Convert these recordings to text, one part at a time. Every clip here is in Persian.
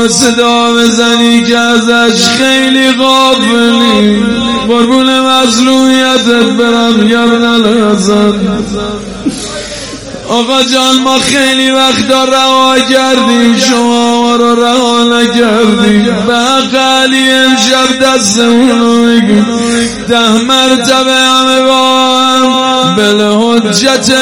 به صدا بزنی که ازش خیلی غافلی. قربون مظلومیتت برم یارن الحسن. آقا جان ما خیلی وقتا رها کردیم، شما ما رو رها نکردیم. به حق علی امشب دستمون رو بگیم 10 مرتبه همه با هم بالحجت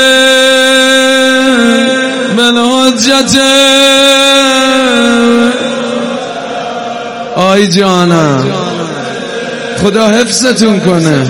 آی جانم خدا حفظتون کنه.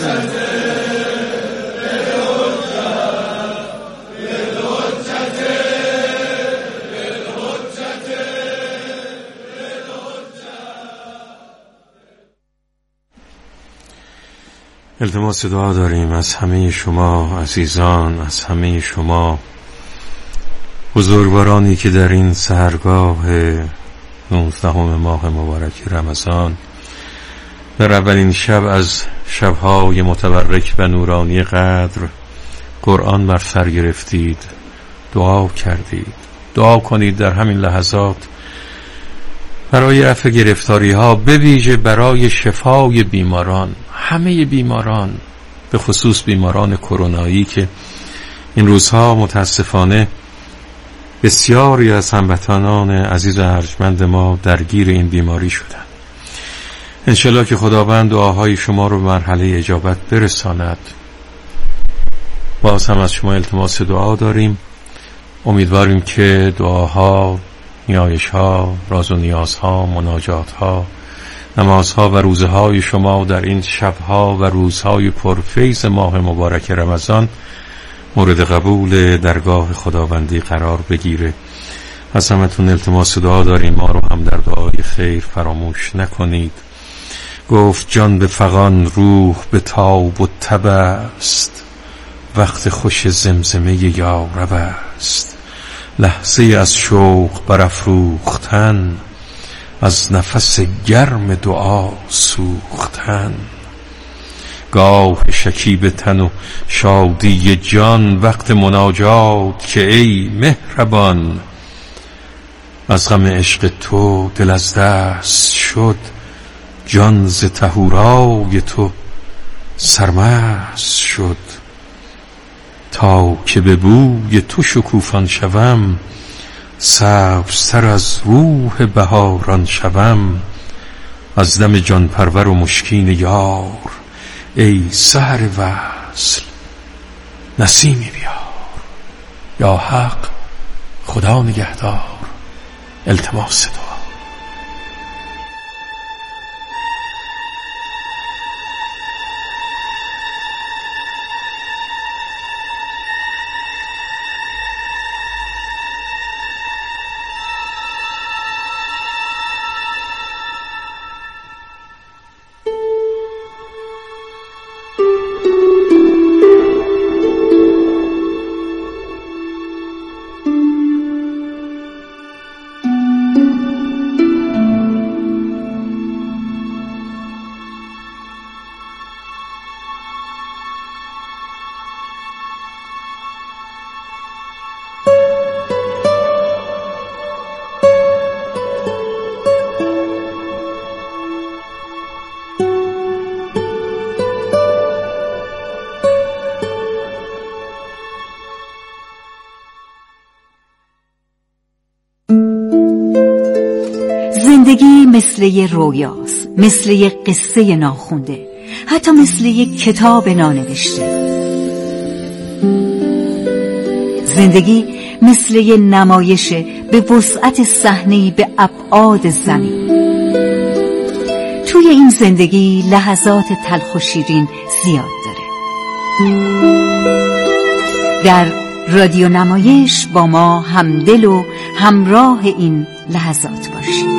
التماس دعا داریم از همه شما عزیزان، از همه شما بزرگوارانی که در این سحرگاه 19 ماه مبارک رمضان در اولین شب از شبهای متبرک و نورانی قدر قرآن بر سر گرفتید، دعا کردید. دعا کنید در همین لحظات برای رفع گرفتاری ها، به ویژه برای شفای بیماران، همه بیماران، به خصوص بیماران کرونایی که این روزها متاسفانه بسیاری از هموطنان عزیز و ارجمند ما درگیر این بیماری شدند. انشالله که خداوند دعاهای شما رو به مرحله اجابت برساند. باز هم از شما التماس دعا داریم. امیدواریم که دعاها، نیایش‌ها، راز و نیازها، مناجات‌ها، نمازها و روزهای شما در این شبها و روزهای پرفیض ماه مبارک رمضان مورد قبول درگاه خداوندی قرار بگیره. از همتون التماس دعا داریم ما رو هم در دعای خیر فراموش نکنید. گفت جان به فغان روح به تاب و تب است، وقت خوش زمزمه یارب است. لحظه از شوق برافروختن، از نفس گرم دعا سوختن. گاه شکیب تن و شادی جان، وقت مناجات که ای مهربان. از غم عشق تو دل از دست شد، جان ز طهورای تو سرمست شد. تا که به بوی تو شکوفان شوم، سبزتر از روح بهاران شوم. از دم جان پرور و مشکین یار، ای سحر وصل نسیمی بیار. یا حق خدا نگهدار. التماس دعا. زندگی مثل یه رویاست، مثل یه قصه ناخونده، حتی مثل یه کتاب نانوشته. زندگی مثل یه نمایشه به وسعت صحنه‌ای به ابعاد زمین. توی این زندگی لحظات تلخ و شیرین زیاد داره. در رادیو نمایش با ما همدل و همراه این لحظات باشید.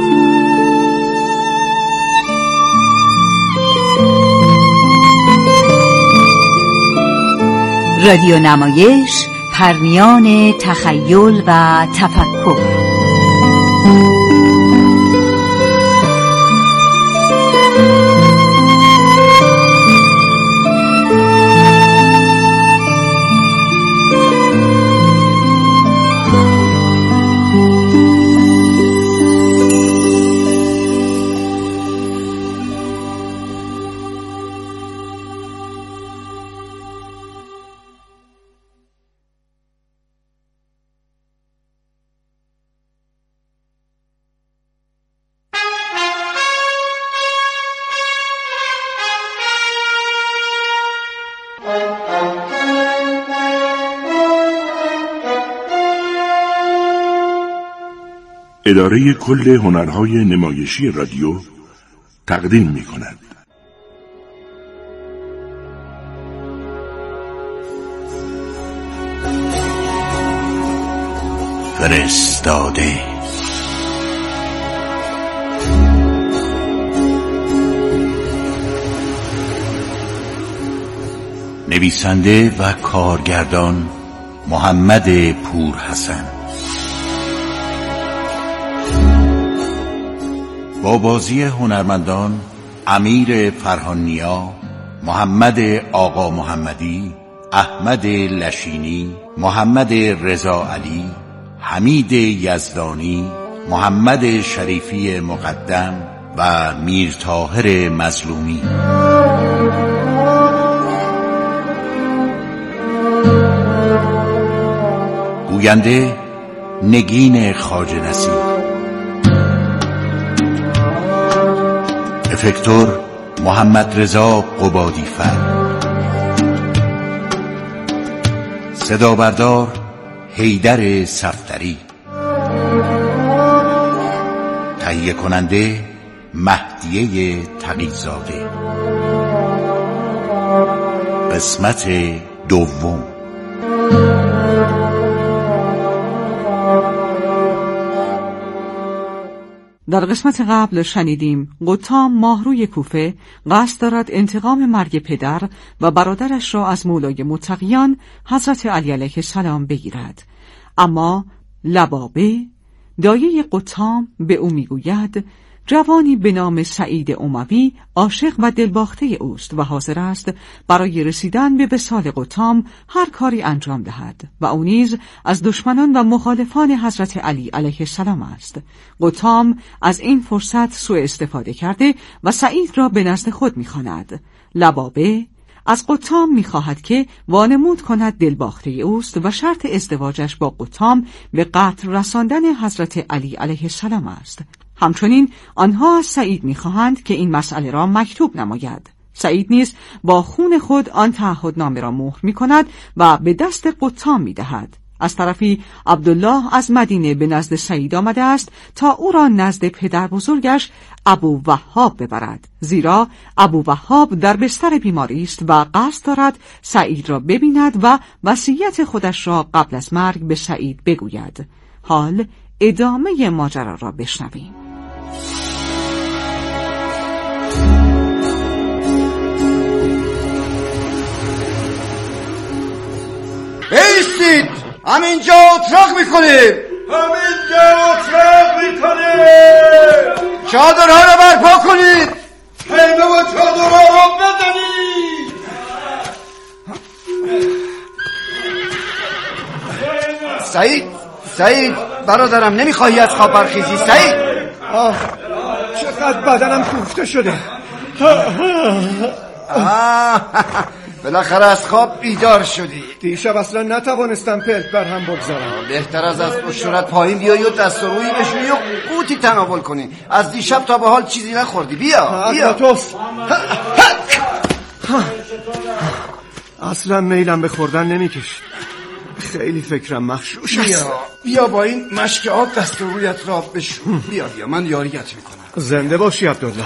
رادیو نمایش، پرمیان تخیل و تفکر. اداره کل هنرهای نمایشی رادیو تقدیم می‌کند. فرستاده. نویسنده و کارگردان محمد پورحسن، با بازی هنرمندان امیر فرهانیا، محمد آقا محمدی، احمد لشینی، محمد رضا علی، حمید یزدانی، محمد شریفی مقدم و میر طاهر مظلومی. گوینده نگین خواجه نصیر، افکتور محمد رضا قبادی فر، صدا بردار حیدر صفدری، تهیه کننده مهدیه تقی‌زاده. قسمت دوم. در قسمت قبل شنیدیم قطام ماهروی کوفه قصد دارد انتقام مرگ پدر و برادرش را از مولای متقیان حضرت علی علیه السلام بگیرد، اما لبابه دایه قطام به او میگوید جوانی به نام سعید اموی عاشق و دلباخته اوست و حاضر است برای رسیدن به وصال قطام هر کاری انجام دهد و او نیز از دشمنان و مخالفان حضرت علی علیه السلام است. قطام از این فرصت سوء استفاده کرده و سعید را به نزد خود می‌خواند. لبابه از قطام می‌خواهد که وانمود کند دلباخته اوست و شرط ازدواجش با قطام به قتل رساندن حضرت علی علیه السلام است. همچنین آنها از سعید می‌خواهند که این مسئله را مکتوب نماید. سعید نیز با خون خود آن تعهدنامه را مهر می‌کند و به دست قطام می‌دهد. از طرفی عبدالله از مدینه به نزد سعید آمده است تا او را نزد پدر بزرگش ابو وهاب ببرد، زیرا ابو وهاب در بستر بیماری است و قصد دارد سعید را ببیند و وصیت خودش را قبل از مرگ به سعید بگوید. حال ادامه ماجرا را بشنویم. بایستید، همینجا اتراق میکنیم. چادرها را برپا کنید. خیمه و چادرها را بزنید. سعید برادرم، نمیخواهی از خواب برخیزی؟ سعید، چقدر بدنم کوفته شده. بالاخره از خواب بیدار شدی. دیشب اصلا نتوانستم پلک بر هم بگذارم. بهتر از اشترات پایین بیایی و دست و روی بشویی و قوتی تناول کنی. از دیشب تا به حال چیزی نخوردی. بیا توس. اصلا میلم به خوردن نمیکشید. خیلی فکرم مخشوش است. بیا با این مشک آب دست و رویت را بشو. بیا من یاریت میکنم. زنده باشی عبدالله.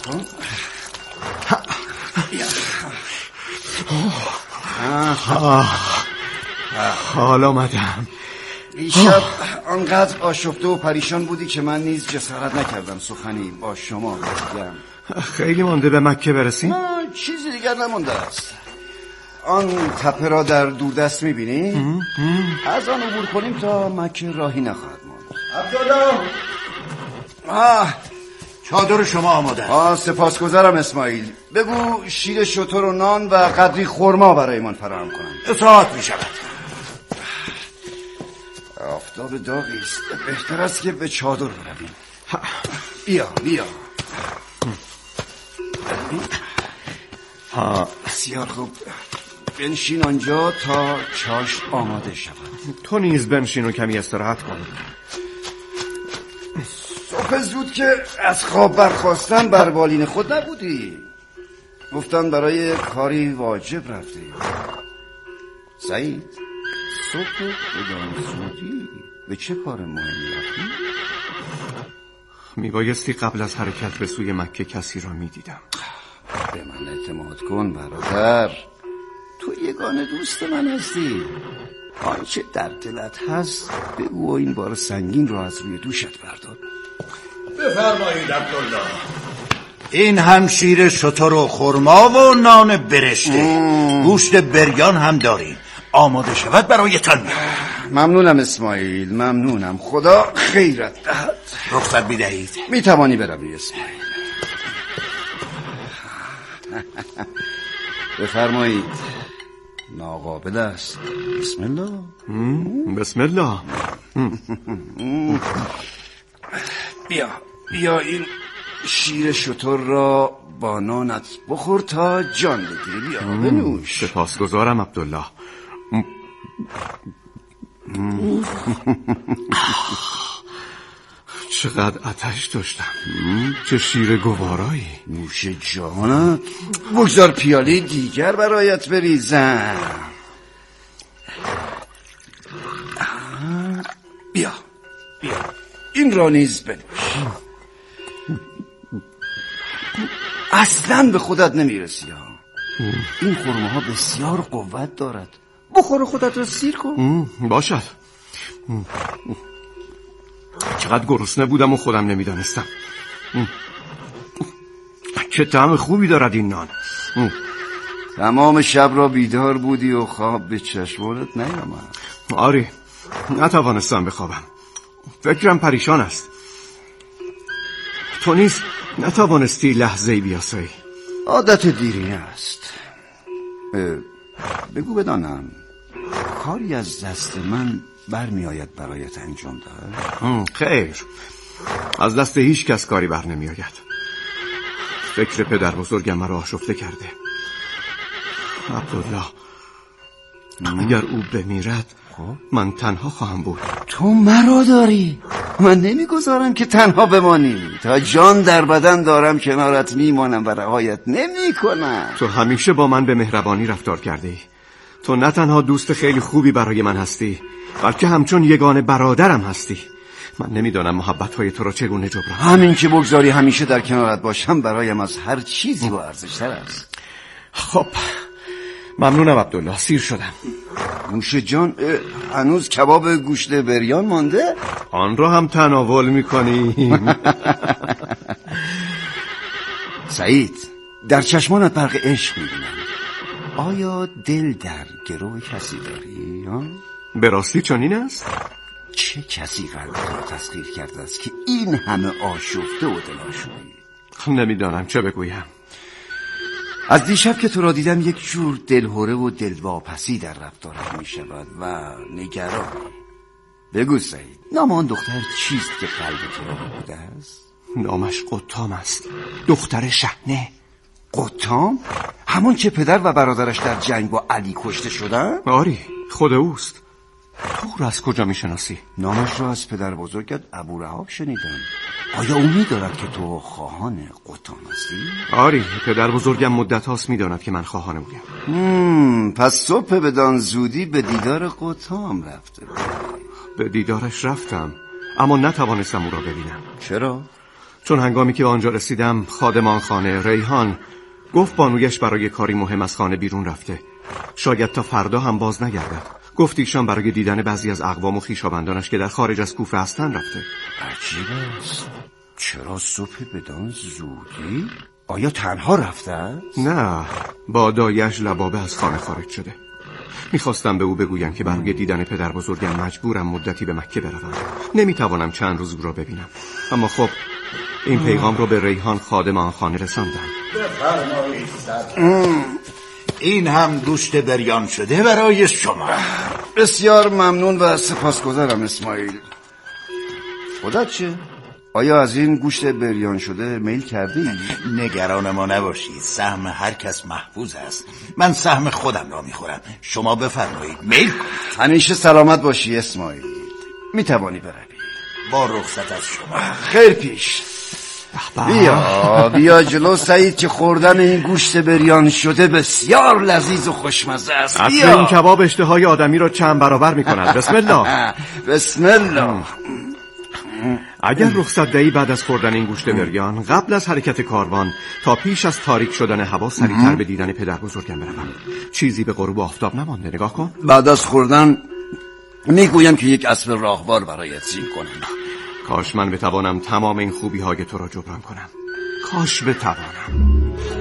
حال آمدم. دیشب آنقدر آشفته و پریشان بودی که من نیز جسارت نکردم سخنی با شما بگم. خیلی مانده به مکه برسیم؟ چیزی دیگر نمانده است. آن تپه را در دوردست میبینی؟ از آن عبور کنیم تا مکه راهی نخواهد ماند. عبدالله، چادر شما آماده است. سپاسگزارم اسماعیل. بگو شیر شتر و نان و قدری خرما برایمان فراهم کنند. اطاعت می شود. آفتاب داغی است. بهتر است که به چادر برویم. بیا. بسیار خوب. بنشین آنجا تا چاشت آماده شود. تو نیز بنشین و کمی استراحت کن. صبح زود که از خواب برخواستن بر بالین خود نبودی. گفتن برای کاری واجب رفتی. سعید، صبح بدان زودی به چه کار مهمی رفتی؟ میبایستی قبل از حرکت به سوی مکه کسی را میدیدم. به من اعتماد کن برادر، تو یگانه دوست من هستی. آنچه در دلت هست بگو و این بار سنگین را از روی دوشت بردار. بفرمایید عبدالله. این هم شیر شتر و خرما و نان برشته. گوشت بریان هم داریم. آماده شود برایتان میارم. ممنونم اسماعیل، ممنونم. خدا خیرت دهد. رخصت بدهید. میتوانی بروی اسماعیل. بفرمایید. ناقابل است. بسم الله. بسم الله. بیا این شیر شتر را با نانت بخور تا جان بگیری. بیا بنوش. سپاسگزارم عبدالله. چقدر آتش داشتم. چه شیر گوارایی. نوش جانت. بگذار پیاله دیگر برایت بریزم. بیا این را نیز بنوش. اصلا به خودت نمیرسی. این خرماها بسیار قوت دارد. بخور خودت را سیر کن. باشد. چقدر گرسنه بودم و خودم نمیدانستم. چه طعم خوبی دارد این نان. تمام شب را بیدار بودی و خواب به چشمانت نیامد؟ آری، نتوانستم بخوابم. فکرم پریشان است. تو نیز نتوانستی لحظه‌ای بیاسایی؟ عادت دیرینه است. بگو بدانم کاری از دست من برمی آید برایت انجام دهد؟ خیر، از دست هیچ کس کاری بر نمی آید. فکر پدر بزرگم مرا آشفته کرده. عبدالله، اگر او بمیرد من تنها خواهم بود. تو مرا داری. من نمیگذارم که تنها بمانی. تا جان در بدن دارم کنارت میمانم و رهایت نمی کنم. تو همیشه با من به مهربانی رفتار کرده ای. تو نه تنها دوست خیلی خوبی برای من هستی، بلکه همچون یگانه برادرم هستی. من نمیدانم محبت‌های تو را چگونه جبران. همین که بگذاری همیشه در کنارت باشم برایم از هر چیزی با ارزش‌تر است. خب ممنونم عبدالله، سیر شدم. نوش جان. هنوز کباب گوشت بریان مانده؟ آن را هم تناول می‌کنیم. سعید، در چشمانت برق عشق می‌بینم. آیا دل در گرو کسی داری؟ به راستی چنین است؟ چه کسی قلب را تسخیر کرده است که این همه آشفته و دلاشویی؟ نمیدانم چه بگویم. از دیشب که تو را دیدم یک جور دلهوره و دلواپسی در رفتارت می شود و نگران. بگو سعید، نام آن دختر چیست که قلب تو را بوده است؟ نامش قطام است، دختر شحنه. قطام؟ همون که پدر و برادرش در جنگ با علی کشته شدن؟ آری، خود اوست. تو را از کجا می شناسی؟ نامش را از پدر بزرگت ابو رحاب شنیدم. آیا او می دارد که تو خواهان قطام هستی؟ آری، پدر بزرگم مدت هاست می داند که من خواهان اویم. پس صبح بدان زودی به دیدار قطام رفته؟ به دیدارش رفتم، اما نتوانستم او را ببینم. چرا؟ چون هنگامی که به آنجا رسیدم خادم آن خانه ریحان گفت بانویش برای کاری مهم از خانه بیرون رفته، شاید تا فردا هم باز نگردد. گفت ایشان برای دیدن بعضی از اقوام و خویشاوندانش که در خارج از کوفه هستند رفته. عجیب است. چرا صبح بدان زودی؟ آیا تنها رفته است؟ نه، با دایش لبابه از خانه خارج شده. میخواستم به او بگویم که برای دیدن پدر بزرگم مجبورم مدتی به مکه بروم. نمیتوانم چند روز او را ببینم. اما خب این پیغام رو به ریحان خادم آن خانه رساندم. این هم گوشت بریان شده برای شما. بسیار ممنون و سپاسگزارم اسماعیل. خودت چه؟ آیا از این گوشت بریان شده میل کردی؟ نگران ما نباشید، سهم هر کس محفوظ است. من سهم خودم را میخورم. شما بفرمایید میل کنید. همیشه سلامت باشی اسماعیل. میتوانی بروی. با رخصت از شما. خیر پیش. بیا جلو سعید که خوردن این گوشت بریان شده بسیار لذیذ و خوشمزه است. بیا. این کباب اشتهای آدمی را چند برابر میکند. بسم الله. بسم الله. اگر رخصت دهی بعد از خوردن این گوشت بریان قبل از حرکت کاروان تا پیش از تاریک شدن هوا سریعتر به دیدن پدر بزرگم بروم. چیزی به غروب آفتاب نمانده. نگاه کن. بعد از خوردن میگویم که یک اسب راهوار برایت زین کنم. کاش من بتوانم تمام این خوبی های تو را جبران کنم. کاش بتوانم.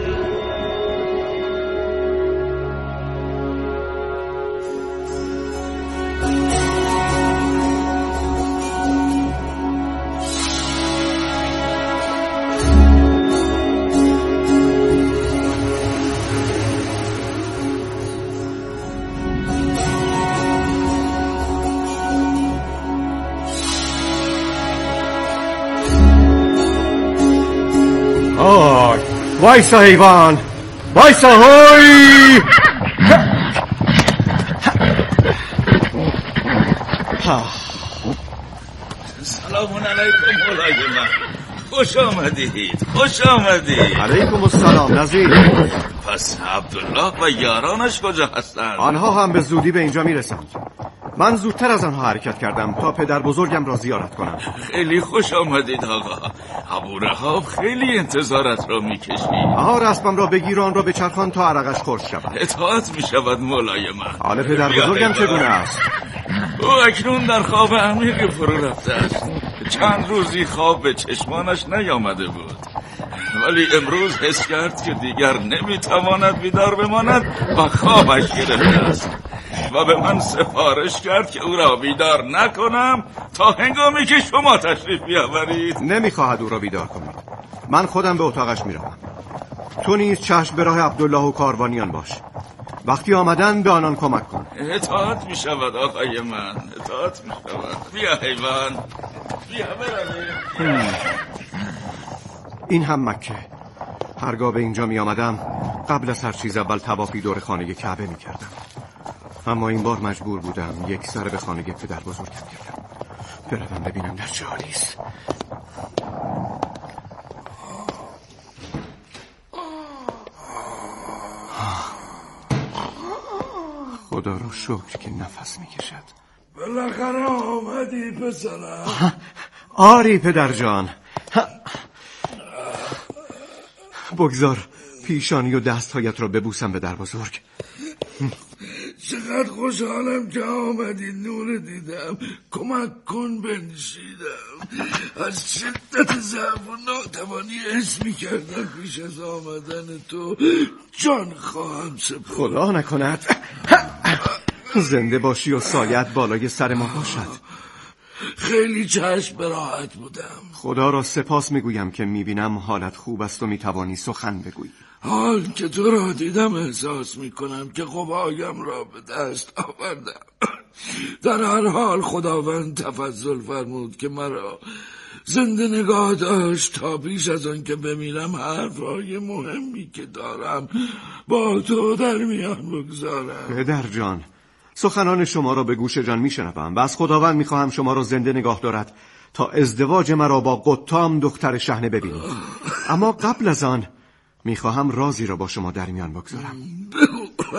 وایسا حیوان، وایسا. هوی سلام علیکم مولای من. خوش آمدید. خوش آمدید. علیکم السلام نظیر. پس عبدالله و یارانش کجا هستند؟ آنها هم به زودی به اینجا میرسند. من زودتر از آنها حرکت کردم تا پدر بزرگم را زیارت کنم. خیلی خوش آمدید آقا. ابو رهاب خیلی انتظارت را میکشید. آها، رسمم را بگیر، آن را به چرخان تا عرقش خشک شود. اطاعت میشود مولای من. حال پدر بزرگم چگونه است؟ او اکنون در خواب عمیقی فرو رفته است. چند روزی خواب به چشمانش نیامده بود، ولی امروز حس کرد که دیگر نمیتواند بیدار بماند و خوابش گرفته است و به من سفارش کرد که او را بیدار نکنم تا هنگامی که شما تشریف بیاورید. نمیخواهد او را بیدار کنید. من خودم به اتاقش میروم. تو نیز چشم به راه عبدالله و کاروانیان باش. وقتی آمدن به آنان کمک کن. اطاعت میشود آقای من، اطاعت میشود. بیا حیوان، بیا برویم. این هم مکه. هرگاه به اینجا می آمدم قبل از هر چیز اول طوافی دور خانه کعبه می کردم، اما این بار مجبور بودم یک سر به خانه پدر بزرگم کردم. بروم ببینم در چه حالی است. خدا را شکر که نفس می کشد. بالاخره آمدی پسرم. آری پدر جان. بگذار پیشانی و دستهایت را ببوسم پدر بزرگ. چقدر خوشحالم که آمدی. نور دیدم. کمک کن بنشیدم. از شدت ضعف و ناتوانی حس می‌کردم پیش از آمدن تو جان خواهم سپرد. خدا نکند. زنده باشی و سایت بالای سر ما باشد. خیلی چشم به راحت بودم. خدا را سپاس میگویم که میبینم حالت خوب است و میتوانی سخن بگویی. حال که تو را دیدم احساس میکنم که قوایم را به دست آوردم. در هر حال خداوند تفضل فرمود که مرا زنده نگاه داشت تا پیش از آن که بمیرم حرفهای مهمی که دارم با تو در میان بگذارم. پدر جان، سخنان شما را به گوش جان میشنوم و از خداوند میخواهم شما را زنده نگاه دارد تا ازدواج مرا با قطام دختر شحنه ببینید. اما قبل از آن میخواهم رازی را با شما در میان بگذارم. بگو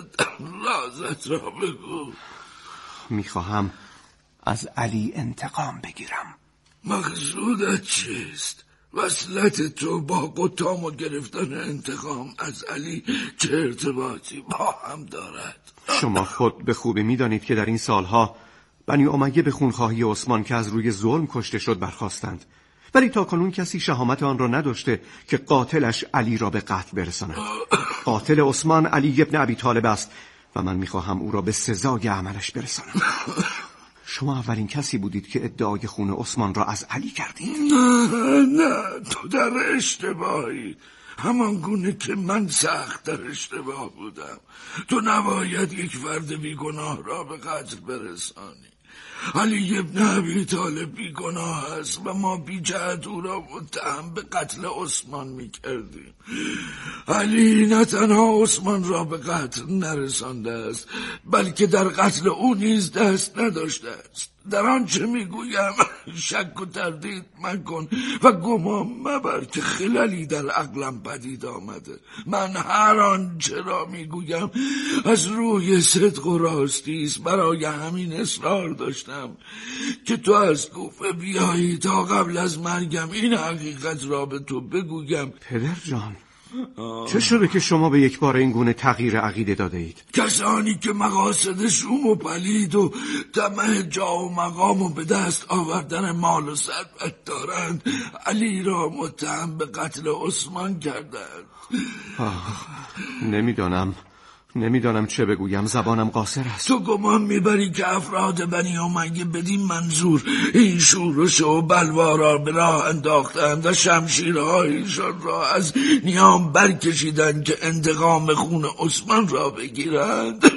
رازت را بگو. میخواهم از علی انتقام بگیرم. مقصودت چیست؟ وصلت تو با قطام و گرفتن انتقام از علی چه ارتباطی با هم دارد؟ شما خود به خوبی میدانید که در این سالها بنی امیه به خونخواهی عثمان که از روی ظلم کشته شد برخاستند، ولی تاکنون کسی شهامت آن را نداشته که قاتلش علی را به قتل برساند. قاتل عثمان علی ابن ابی طالب است و من میخواهم او را به سزای عملش برسانم. شما اولین کسی بودید که ادعای خون عثمان را از علی کردید. نه تو در اشتباهی، همان گونه که من سخت در اشتباه بودم. تو نباید یک فرد بیگناه را به قتل برسانی. علی ابن ابی طالب بیگناه است و ما بی جهت او را متهم به قتل عثمان می کردیم. علی نه تنها عثمان را به قتل نرسانده است، بلکه در قتل او نیز دست نداشته است. در آنچه میگویم شک و تردید مکن و گمان مبر که خللی در عقلم پدید آمده. من هر آنچه را میگویم از روی صدق و راستی است. برای همین اصرار داشتم که تو از کوفه بیایی تا قبل از مرگم این حقیقت را به تو بگویم. پدر جان، چه شده که شما به یک بار این گونه تغییر عقیده داده اید؟ کسانی که مقاصد شوم و پلید و طمع جا و مقام و به دست آوردن مال و ثروت دارند علی را متهم به قتل عثمان کردند. نمیدانم چه بگویم، زبانم قاصر است. تو گمان میبری که افراد بنی امیه بدین منظور این شورش و بلوا را به راه انداختند و شمشیرهایشان را از نیام برکشیدند که انتقام خون عثمان را بگیرند؟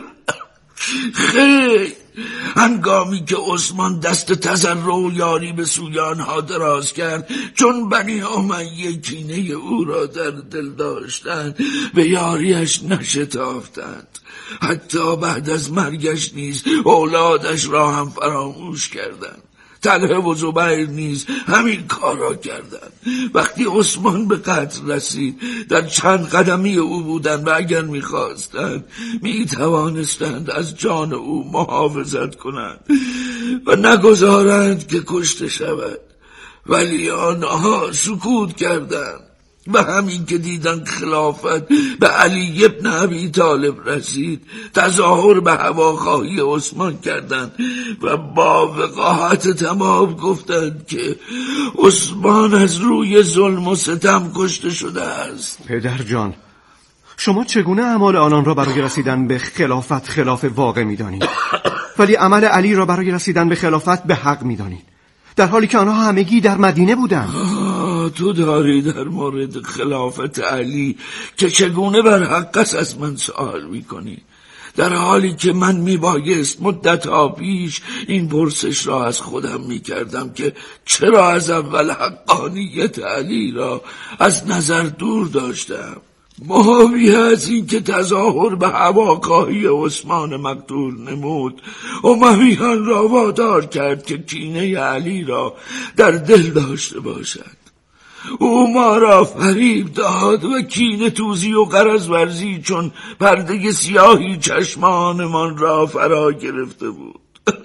خیر، هنگامی که عثمان دست تضرع و یاری به سوی آنها دراز کرد، چون بنی امیه کینه او را در دل داشتند به یاریش نشتافتند. حتی بعد از مرگش نیز اولادش را هم فراموش کردند. طلحه و زبیر نیز همین کار را کردند. وقتی عثمان به قتل رسید در چند قدمی او بودند و اگر می‌خواستند می‌توانستند از جان او محافظت کنند و نگذارند که کشته شود، ولی آنها سکوت کردند و همین که دیدن خلافت به علی ابن ابی طالب رسید تظاهر به هواخواهی عثمان کردند و با وقاحت تمام گفتند که عثمان از روی ظلم و ستم کشته شده است. پدر جان، شما چگونه اعمال آنان را برای رسیدن به خلافت خلاف واقع می‌دانید ولی عمل علی را برای رسیدن به خلافت به حق می‌دانید، در حالی که آنها همگی در مدینه بودند؟ تو داری در مورد خلافت علی که چگونه بر حق است از من سوال میکنی، در حالی که من میبایست مدتها پیش این پرسش را از خودم میکردم که چرا از اول حقانیت علی را از نظر دور داشتم. معاویه از این که تظاهر به هواخواهی عثمان مقتول نمود امویان را وادار کرد که کینه علی را در دل داشته باشد. او ما را فریب داد و کینه توزی و غرض ورزی چون پرده سیاهی چشمانمان را فرا گرفته بود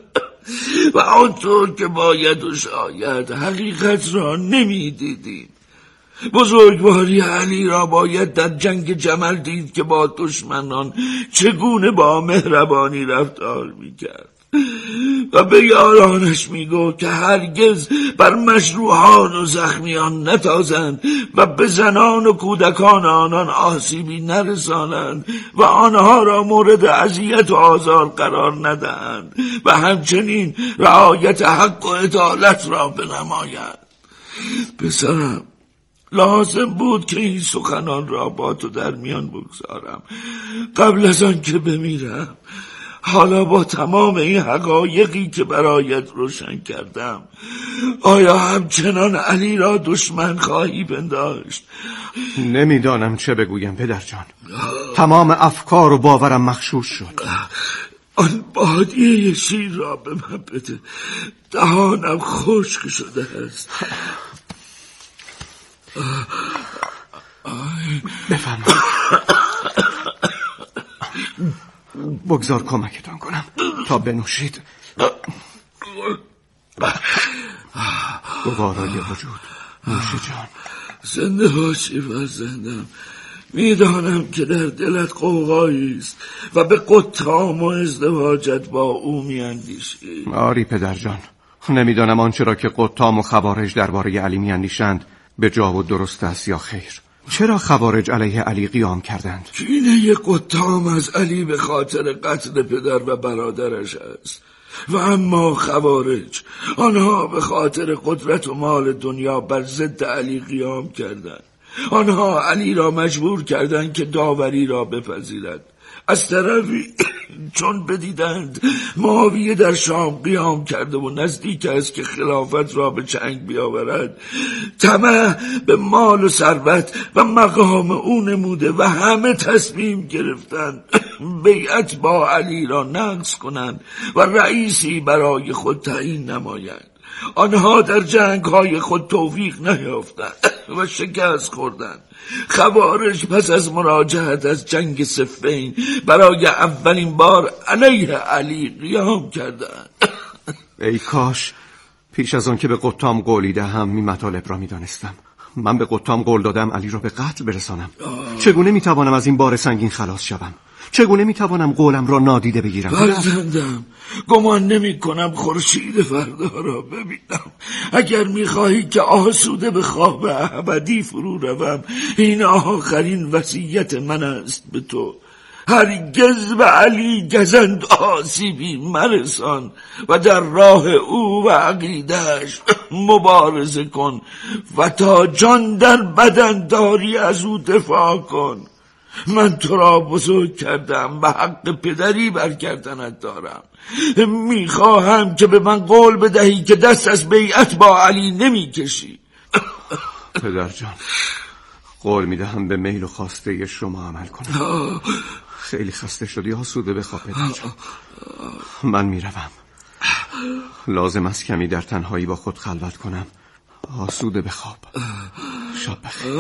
و آنطور که باید و شاید حقیقت را نمی دیدیم. بزرگواری علی را باید در جنگ جمل دید که با دشمنان چگونه با مهربانی رفتار میکرد و به یارانش میگفت که هرگز بر مجروحان و زخمیان نتازند و به زنان و کودکان آنان آسیبی نرسانند و آنها را مورد اذیت و آزار قرار ندهند و همچنین رعایت حق و عدالت را بنمایند. پسرم، لازم بود که این سخنان را با تو در میان بگذارم قبل از آن که بمیرم. حالا با تمام این حقایقی که برایت روشن کردم آیا همچنان علی را دشمن خواهی پنداشت؟ نمیدانم چه بگویم پدر جان، تمام افکار و باورم مغشوش شد. آن بادیه شیر را به من بده، دهانم خشک شده است. بفرمایید. بگذار کمکتان کنم تا بنوشید. گوارای وجود، نوش جان. زنده باشی فرزندم. میدانم که در دلت قوقایی است و به قطام و ازدواجت با او میاندیشی. آری پدر جان، نمیدانم آنچه را که قطام و خوارج درباره علی میاندیشند به جا و درست است یا خیر. چرا خوارج علیه علی قیام کردند؟ کینه قطام از علی به خاطر قتل پدر و برادرش است و اما خوارج آنها به خاطر قدرت و مال دنیا بر ضد علی قیام کردند. آنها علی را مجبور کردند که داوری را بپذیرد. از طرفی چون بدیدند معاویه در شام قیام کرده و نزدیک است که خلافت را به چنگ بیاورد، طمع به مال و ثروت و مقام او نموده و همه تصمیم گرفتند بیعت با علی را نقض کنند و رئیسی برای خود تعیین نمایند. آنها در جنگ‌های خود توفیق نیافتند و شکست خوردند. خوارج پس از مراجعت از جنگ صفین برای اولین بار علیه علی قیام کردند. ای کاش پیش از آن که به قطام قولی دهم این مطالب را می‌دانستم. من به قطام قول دادم علی را به قتل برسانم. چگونه می‌توانم از این بار سنگین خلاص شوم؟ چگونه می‌توانم قولم را نادیده بگیرم؟ فرزندم، گمان نمی‌کنم خورشید فردا را ببینم. اگر می‌خواهی که آسوده به خواب ابدی فرو روم، این آخرین وصیت من است به تو. هرگز به علی گزند آسیبی مرسان و در راه او و عقیده‌اش مبارزه کن و تا جان در بدن داری از او دفاع کن. من تو را بزرگ کردم و حق پدری برگردنت دارم. میخواهم که به من قول بدهی که دست از بیعت با علی نمی کشی. پدر جان، قول میدهم به میل و خواسته شما عمل کنم. خیلی خسته شدی، آسوده بخواب پدر جان. من میروم. لازم است کمی در تنهایی با خود خلوت کنم. آسوده بخواب. شب بخیر.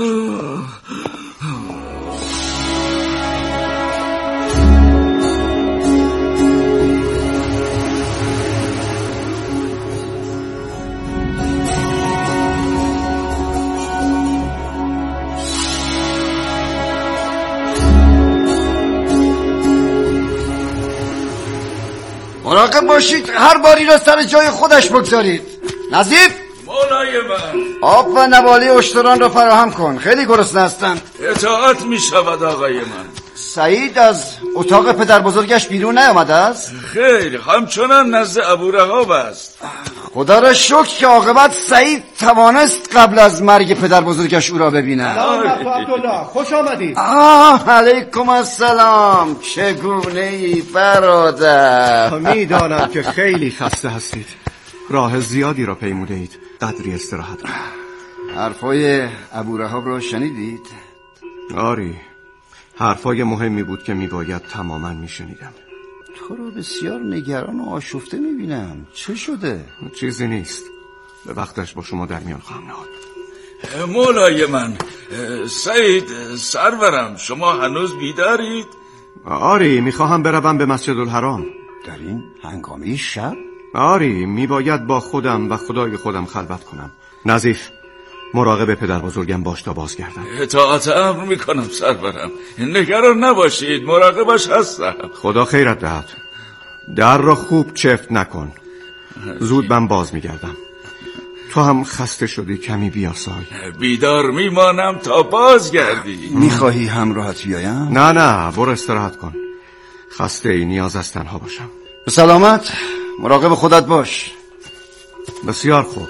مراقب باشید هر باری را سر جای خودش بگذارید. نظیف، مولای من، آب و نواله اشتران را فراهم کن، خیلی گرسنه هستند. اطاعت می شود آقای من. سعید از اتاق پدر بزرگش بیرون نیامده است؟ خیر، همچنان نزد ابورهاب است. خدا را شکر که عاقبت سعید توانست قبل از مرگ پدر بزرگش او را ببیند. سلام عبدالله، خوش آمدید. علیکم السلام. چگونه ای برادر؟ میدانم که خیلی خسته هستید، راه زیادی را پیموده اید، قدری استراحت کنید. حرفای ابورهاب را شنیدید؟ آری، حرفای مهمی بود که میباید تماما میشنیدم. تو رو بسیار نگران و آشفته میبینم. چه شده؟ چیزی نیست، به وقتش با شما در میان خواهم نهاد. مولای من، سعید سرورم، شما هنوز بیدارید؟ آری، میخواهم بروم به مسجد الحرام. در این هنگامه شب؟ آری، میباید با خودم و خدای خودم خلوت کنم. نظیف، مراقب پدر بزرگم باش تا بازگردم. اطاعت امر میکنم سرورم، نگران نباشید، مراقبش هستم. خدا خیرت دهد. در را خوب چفت نکن، زود من باز میگردم. تو هم خسته شدی، کمی بیاسای. بیدار میمانم تا بازگردی. میخواهی همراهت بیایم؟ نه، برو استراحت کن. خسته ای، نیاز است تنها باشم. به سلامت، مراقب خودت باش. بسیار خوب.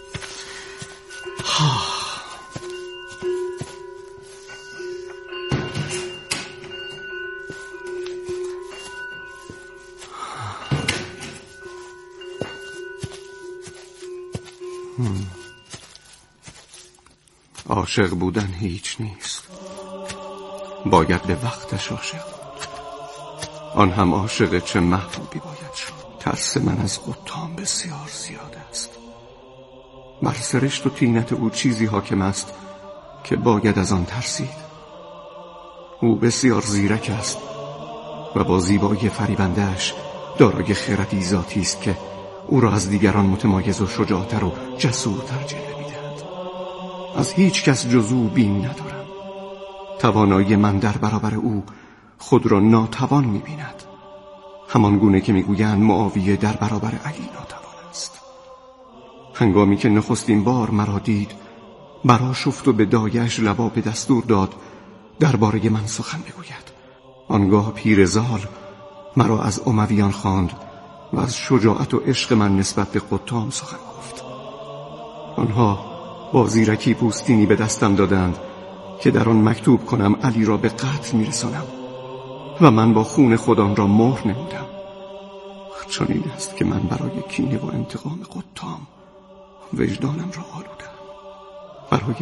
عاشق بودن هیچ نیست، باید به وقتش عاشق بود. آن هم عاشق چه محبوبی باید شد. ترس من از قطام بسیار زیاد است. بر سرشت و طینت او چیزی حاکم است که باید از آن ترسید. او بسیار زیرک است و با زیبایی فریبنده‌اش دارای خردی ذاتی است که او را از دیگران متمایز و شجاعتر و جسورتر جلوه می‌دهد. از هیچ کس جز او بیم ندارم. توانایی من در برابر او خود را ناتوان می‌بیند، همان گونه که می‌گویند معاویه در برابر علی ناتوان است. هنگامی که نخستین بار مرا دید، برآشفت و به دایش لبا به دستور داد درباره من سخن بگوید. آنگاه پیرزال مرا از امویان خواند و از شجاعت و عشق من نسبت به قطام سخن گفت. آنها با زیرکی پوستینی به دستم دادند که در آن مکتوب کنم علی را به قتل میرسانم. و من با خون خود آن را مهر نمودم. چون این است که من برای کینه و انتقام قطام وجدانم را آلودم. برای